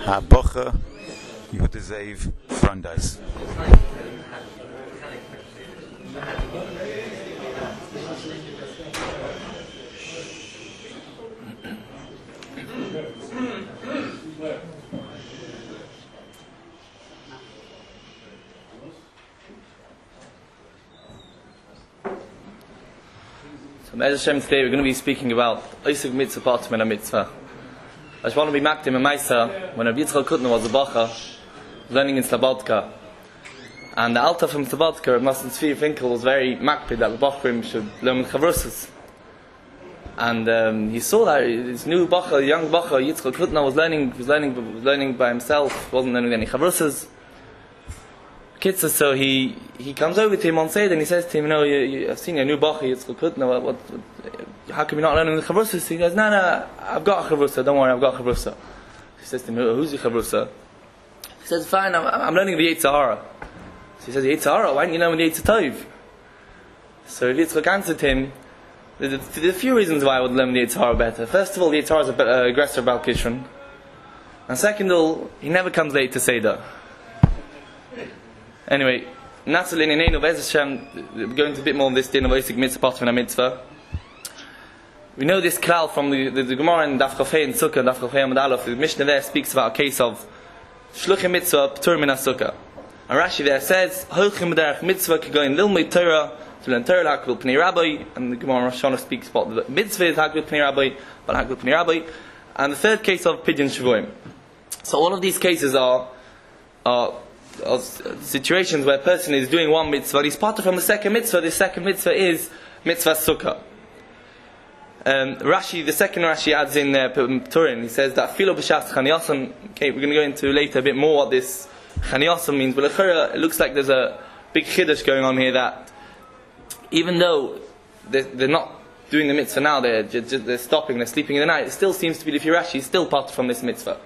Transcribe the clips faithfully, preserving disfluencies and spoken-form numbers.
Habocha Yudazev Brandeis. So, Me'ez Hashem, today we're going to be speaking about Oisig Mitzvah, part of a mitzvah. I just want to be makdim and Maisa when Rabbi Yitzchak Kutner was a bacha, learning in Slobodka. And the Alta from Slobodka, Rabbi Nosson Tzvi Finkel, was very makpid that the Bachrim should learn with Chavrusas. And um, he saw that his new bacha, young bacha, Yitzchak Kutner, was learning, was learning, was learning by himself, wasn't learning any Chavrusas. Kitzah, so he he comes over to him on Seder and he says to him, you know, you, you, I've seen your new bacha, Yitzchak Kutner, what, what, how come you're not learning the Chavrusas? He goes, no, no, I've got a Chavrusa, don't worry, I've got a Chavrusa. He says to him, who's your Chavrusa? He says, fine, I'm, I'm learning the Yetzer Hara. So he says, the Yetzer Hara, why don't you learn the Yetzer Tov? So Yitzchak answered him, there's a, there's a few reasons why I would learn the Yetzer Hara better. First of all, the Yetzer Hara is an uh, aggressor Baal Kishron. And second of all, he never comes late to Seder. Anyway, Natsal in Inenu, Be'ez Hashem, we're going into a bit more on this din of Oisig Mitzvah, part of a mitzvah. We know this klal from the, the, the Gemara in Daf Chafei and Sukkah, Daf Chafei Amud Aleph. The Mishnah there speaks about a case of Shluchim Mitzvah, P'tur Min HaSukkah. And Rashi there says, Holchim B'derech Mitzvah, Kegoyin Lilmei Torah, to learn Torah, Hakvil Pnei Rabbi. And the Gemara Rosh Hashanah speaks about the mitzvah is Hakvil Pnei Rabbi, but Hakvil Pnei Rabbi. And the third case of Pidyon Shavuim. So all of these cases are, are of situations where a person is doing one mitzvah, he's parted from the second mitzvah. The second mitzvah is Mitzvah Sukkah. Um, Rashi, the second Rashi adds in there, Turin, he says that Filo B'Shas Chaniyasam. Okay, we're going to go into later a bit more what this Chaniyasam means, but it looks like there's a big chiddush going on here that even though they're, they're not doing the mitzvah now, they're, just, they're stopping, they're sleeping in the night, it still seems to be the Rashi is still parted from this mitzvah.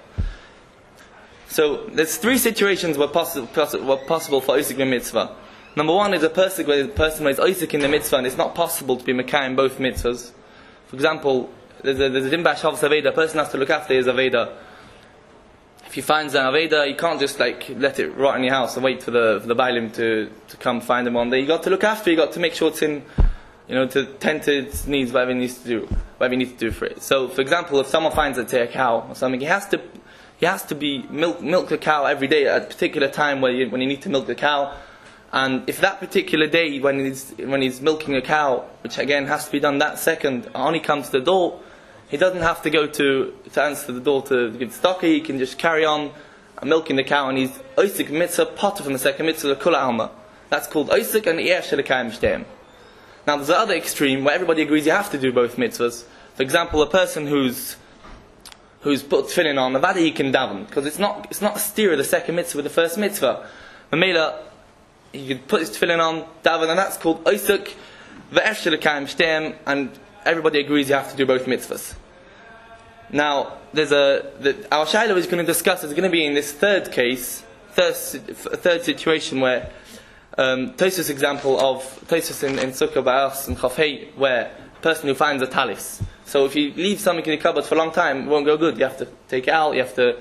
So there's three situations where possible, possi- were possible for Oisik mitzvah. Number one is a person where the person is Oisik in the mitzvah and it's not possible to be Mekayim in both mitzvahs. For example, there's a, there's a Dimbash Havas Aveda, a person has to look after his Aveda. If he finds an Aveda, you can't just like let it rot in your house and wait for the for the Bailim to, to come find him one day. You got to look after it, you got to make sure it's in, you know, to tend to its needs, whatever he needs to do, whatever you need to do for it. So, for example, if someone finds a, say, a cow or something, he has to He has to be milk milk the cow every day at a particular time where you, when you need to milk the cow. And if that particular day when he's when he's milking a cow, which again has to be done that second, only comes to the door, he doesn't have to go to to answer the door to give the stocker. He can just carry on milking the cow, and he's Oisik Mitzvah potter from the second mitzvah Kula Alma. That's called Oisik and Eir Shelekayim Shteim. Now there's the other extreme where everybody agrees you have to do both mitzvahs. For example, a person who's who's put tefillin on, Nevada he can daven, because it's not it's not a steer of the second mitzvah with the first mitzvah. Mamela, he could put his tefillin on, daven, and that's called Oisuk, Ve'er Shelekayim Shteim, and everybody agrees you have to do both mitzvahs. Now, there's a, the, our Shaila is going to discuss, is going to be in this third case, third, third situation where, um, Tosus example of, Tosus in, in Sukkah Ba'as and Chafei, where a person who finds a talis. So if you leave something in the cupboard for a long time, it won't go good. You have to take it out, you have to,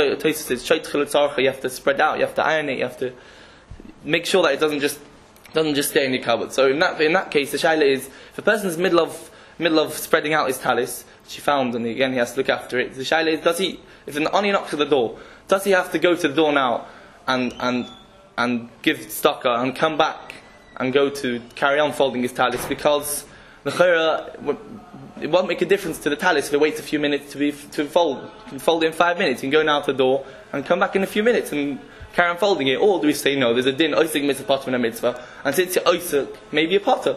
you have to spread out, you have to iron it, you have to make sure that it doesn't just doesn't just stay in your cupboard. So in that in that case, the shaila is, if a person's middle of middle of spreading out his talis, which he found, and again he has to look after it, the shaila is, does he, if an ani knocks at the door, does he have to go to the door now and and and give stocker and come back and go to carry on folding his talis, because the chayra, it won't make a difference to the talis if it waits a few minutes to be to fold. You can fold it in five minutes. You can go now to the door and come back in a few minutes and carry on folding it. Or do we say no? There's a din oisik mitzvah potter and a mitzvah, and since you're oisik, maybe a potter.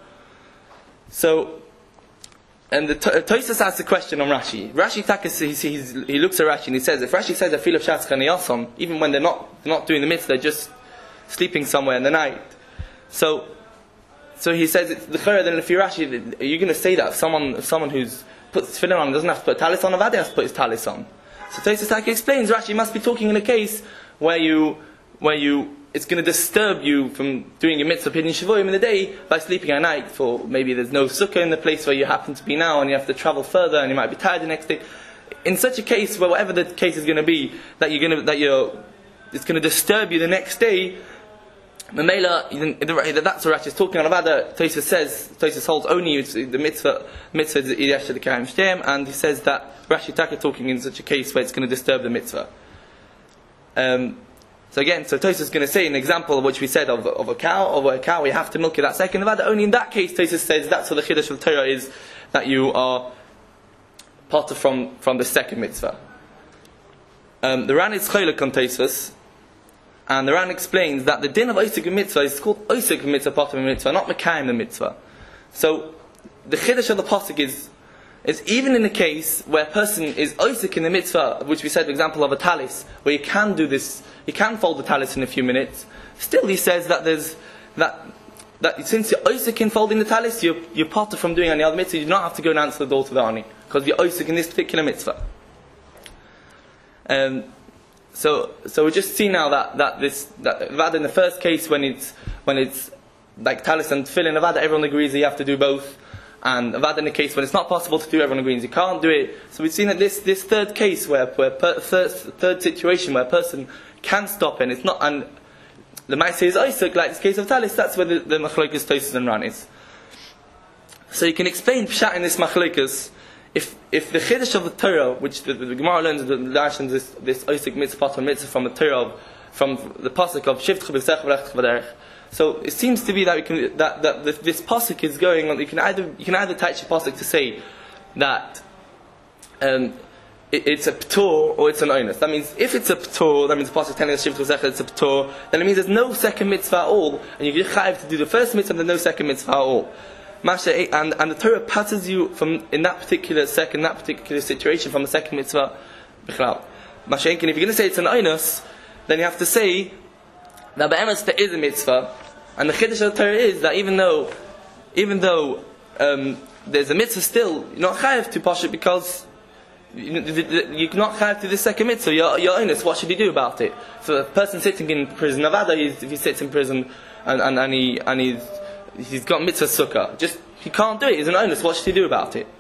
So, and the Tosas asks a question on Rashi. Rashi takas he, he looks at Rashi and he says, if Rashi says a fil of shas chaniyasam, even when they're not they're not doing the mitzvah, they're just sleeping somewhere in the night. So. So he says, it's the chayra, then if you're Rashi, are you going to say that if someone, if someone who's put tefillin on doesn't have to put a talis on, Avadi has to put his talis on? So Tosas Taki explains, Rashi must be talking in a case where you, where you, it's going to disturb you from doing a mitzvah pidyon shavuim in the day by sleeping at night, for maybe there's no sukkah in the place where you happen to be now and you have to travel further and you might be tired the next day. in such a case where whatever the case is going to be, that you're going to, that you're, it's going to disturb you the next day, Mamela, that's what Rashi is talking on. Avada, Tosfos says, Tosfos holds only the mitzvah, mitzvah is Yidesha the Kaim Shtem, and he says that Rashi Taka talking in such a case where it's going to disturb the mitzvah. Um, so again, so Tosfos is going to say an example of which we said of, of a cow, of a cow, we have to milk it that second. Avada, only in that case, Tosfos says that's what the Chiddush of the Torah is, that you are part of from, from the second mitzvah. Um, the Ran is Cholek on Tosfos, and the Ran explains that the din of Osik mitzvah is called Osik mitzvah, part of a mitzvah, not Mekayim the mitzvah. So the Chiddush of the pasuk is is even in the case where a person is Osik in the mitzvah, which we said the example of a talis, where you can do this, you can fold the talis in a few minutes. Still, he says that there's that that since you're Osik in folding the talis, you're you're part of from doing any other mitzvah. You do not have to go and answer the door to the ani because you're Osik in this particular mitzvah. Um. So, so we just see now that, that this that Avada in the first case when it's when it's like talis and tefillin, Avada everyone agrees that you have to do both, and Avada in the case when it's not possible to do, everyone agrees you can't do it. So we've seen that this, this third case where where per, third, third situation where a person can stop and it's not, and the Ma'aseh is Isaac, like this case of talis, that's where the, the Machlokes Tosfos and Ran is. So you can explain Pshat in this Machlokes. If if the Chiddush of the Torah, which the, the Gemara learns, the Lashon this this Osik mitzvah, part of mitzvah from the Torah, of, from the pasuk of Shivtcha b'Sech v'Lech v'Derech. So it seems to be that we can that that this, this pasuk is going on. You can either you can either touch a pasuk to say that um, it, it's a p'tor or it's an onus. That means if it's a p'tor, that means the pasuk telling us Shivtcha b'Sech it's a p'tor. Then it means there's no second mitzvah at all, and you get chayav to do the first mitzvah, and there's no second mitzvah at all. And, and the Torah passes you from in that particular second, that particular situation from the second mitzvah. Mashenkin, if you're going to say it's an onus, then you have to say that be'emes there is a mitzvah, and the Chiddush of the Torah is that even though, even though um, there's a mitzvah, still you're not chayav to pass it because you, you're not chayav to the second mitzvah. You're, you're onus. What should he do about it? So a person sitting in prison, Avada, if he sits in prison and and, and he and he's he's got mitzvah sukkah. Just he can't do it. He's an onus. What should he do about it?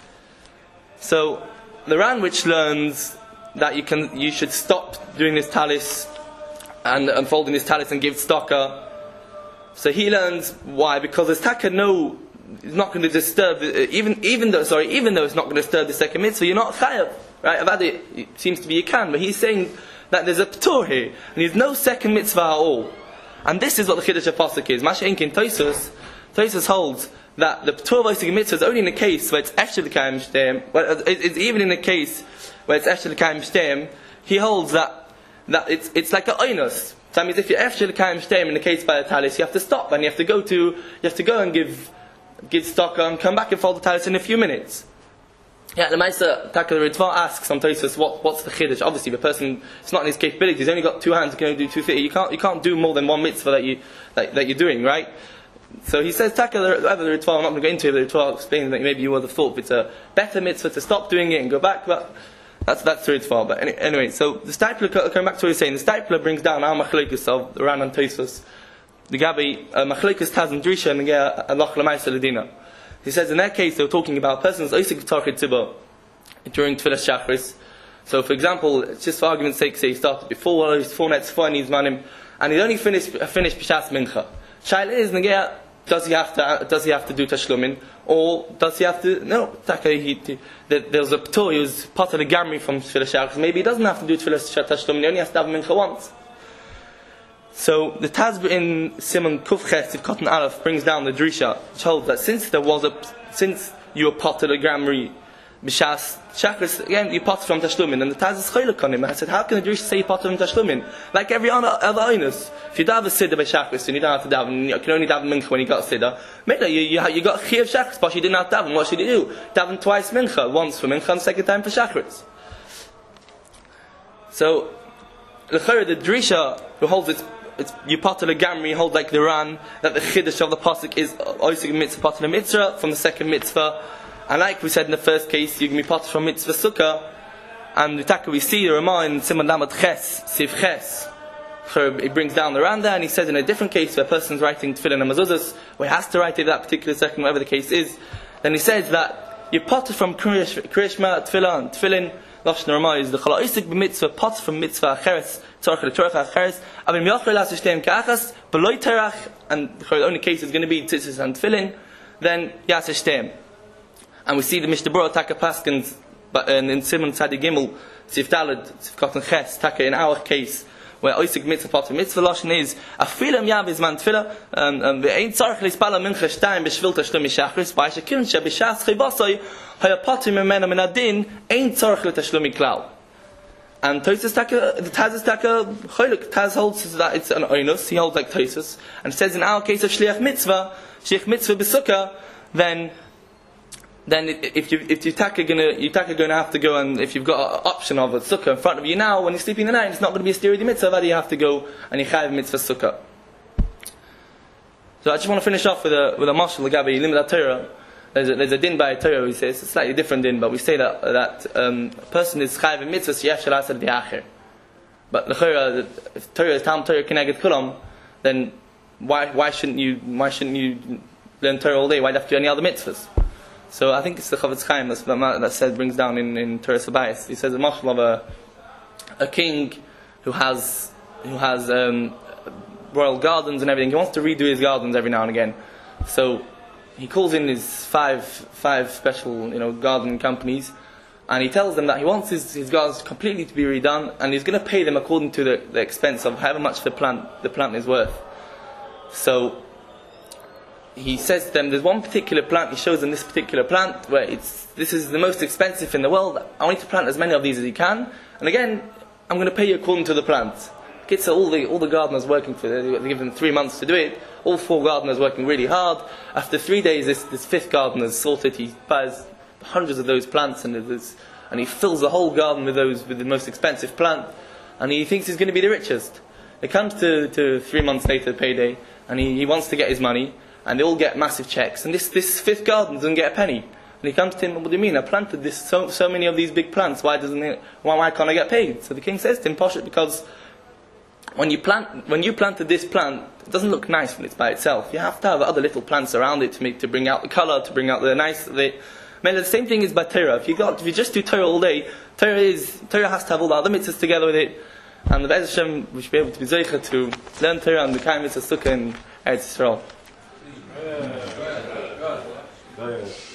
So the Ran, which learns that you can, you should stop doing this talis and unfolding this talis and give tzedakah. So he learns why, because there's taka no, it's not going to disturb even even though sorry even though it's not going to disturb the second mitzvah. You're not chayav, right? About it, it seems to be you can, but he's saying that there's a p'tor here and there's no second mitzvah at all. And this is what the Chiddush of Pasuk is. Mashenkin in Tosfos, Tosfos holds that the P'tur of Osik mitzvah is only in the case where it's Efshel L'Kayim Shtem. Well, it's even in the case where it's Efshel L'Kayim Shtem. He holds that that it's it's like an onus. So that means if you're Efshel L'Kayim Shtem in the case by a talis, you have to stop and you have to go to you have to go and give give stock and come back and fold the talis in a few minutes. Yeah, the Ma'aser Taka the Ritva asks on Tosfos what what's the Chiddush. Obviously, the person it's not in his capability. He's only got two hands. He can only do two things. You can't you can't do more than one mitzvah that you that, that you're doing, right? So he says Taka the Ritva. I'm not going to go into it. The Ritva explaining that maybe you would have thought it's a better mitzvah to stop doing it and go back, but that's that's the Ritva. But anyway, so the Stipler, coming back to what he's saying, the Stipler brings down our Machlokes of the Ran and Tosfos. The Gabi Machlokes Taz and Drisha and the Allah L'Ma'aser L'Dina. He says in that case they were talking about persons Osik Tarchid Tzibah during Tfilas Shachris. So for example, just for argument's sake, say he started before his four nets, four needs manim, and he only finished finished Pishas Mincha. Shaila is Nagea, does he have to does he have to do Tashlumin, or does he have to no Taka he there's a P'tor, he was part of the Gamri from Tfilas Shachris. Maybe he doesn't have to do Tfilas Tashlumin, he only has to have Mincha once. So the Taz in Simon Kufches if Cotton Aleph brings down the Drisha, which holds that since there was a since you were part of the Gamri B'Shas Shachris, again you part from Tashlumin, and the Taz is Cholek on him. I said, how can the Drisha say you part from Tashlumin? Like every other other owners, if you daven a Siddur by Shachris and you don't have to daven, you can only daven Mincha when you got a Siddur. Maybe you you, you got a Chiyav Shachris, but you didn't have to daven. What should you do? Daven twice Mincha, once for Mincha and the second time for Shachris. So the Chorah, the Drisha who holds its It's, you part of the Gamri hold like the Ran that the Chiddush of the pasuk is Osik mitzvah part of the mitzvah from the second mitzvah, and like we said in the first case, you can be part from mitzvah sukkah. And the Taka we see the Ramah in Simon Lamed Ches Siv Ches. So he brings down the Ran there, and he says in a different case where a person's writing tefillin and mezuzos, where he has to write it that particular second, whatever the case is. Then he says that you part from Krishma tefillin, tefillin, Lashon Ramah is the Chala Oisik b'mitzvah pots from mitzvah acheres tzorcha l'torcha acheres. Avim yochel las yishtem ka'achas beloy terach, and the only case is going to be tzitzis and tefillin. Then yas yishtem, and we see the Mishnah Berurah Taka Paskins, but in, in Simon Tzadi Gimel Sif Daled Sif Kotten Ches Taka in our case, where Oisik mitzvah pot from mitzvah lashon is afilam yav is man tefillah and the ein tzarich lispala mincha shtayim b'shvil tashlum shachris v'ayshekivin shebishas chibasoi hayapatim memena min adin ein tzarich l'tashlum klal. And Tosas Taka, the Taz is Taka Cholik. Taz holds that it's an onus. He holds like Tosas, and says in our case of shliach mitzvah, shliach mitzvah b'sukkah, then. Then if you if you taka gonna you taka gonna have to go, and if you've got an option of a sukkah in front of you now when you're sleeping in the night, it's not going to be a stiri mitzvah. That you have to go and you chayav mitzvah sukkah. So I just want to finish off with a with a mashal legabe limud Torah. There's a, there's a din by Torah. We say it's a slightly different din, but we say that that um, a person is chayav mitzvah yef shel asad v'acher. But l'chora, if Torah is tam Torah keneged kulam, then why why shouldn't you why shouldn't you learn Torah all day? Why do you have to do any other mitzvahs? So I think it's the Chavetz Chaim that, that said brings down in in Torah Sabayis. He says a mashal of a a king who has who has um, royal gardens and everything. He wants to redo his gardens every now and again. So he calls in his five five special you know garden companies, and he tells them that he wants his, his gardens completely to be redone, and he's going to pay them according to the, the expense of however much the plant the plant is worth. So he says to them, there's one particular plant, he shows them this particular plant, where it's this is the most expensive in the world. I want you to plant as many of these as you can, and again, I'm going to pay you according to the plant. Kids, all the all the gardeners working for it, they give them three months to do it, all four gardeners working really hard. After three days, this, this fifth gardener's sorted, he buys hundreds of those plants, and, and he fills the whole garden with those with the most expensive plant, and he thinks he's going to be the richest. It comes to, to three months later, payday, and he, he wants to get his money, and they all get massive checks, and this, this fifth garden doesn't get a penny. And he comes to him, what do you mean? I planted this so so many of these big plants. Why doesn't it? Why, why can't I get paid? So the king says to him, Poshet, because when you plant when you planted this plant, it doesn't look nice when it's by itself. You have to have other little plants around it to make to bring out the color, to bring out the nice. The, I mean, the same thing is by Torah. If you got if you just do Torah all day, Torah is Torah has to have all the other mitzvahs together with it, and the Be'ez Hashem we should be able to be zeicha to learn Torah and the Kaim Mitzvah Sukkah in Eretz Yisrael. Yeah.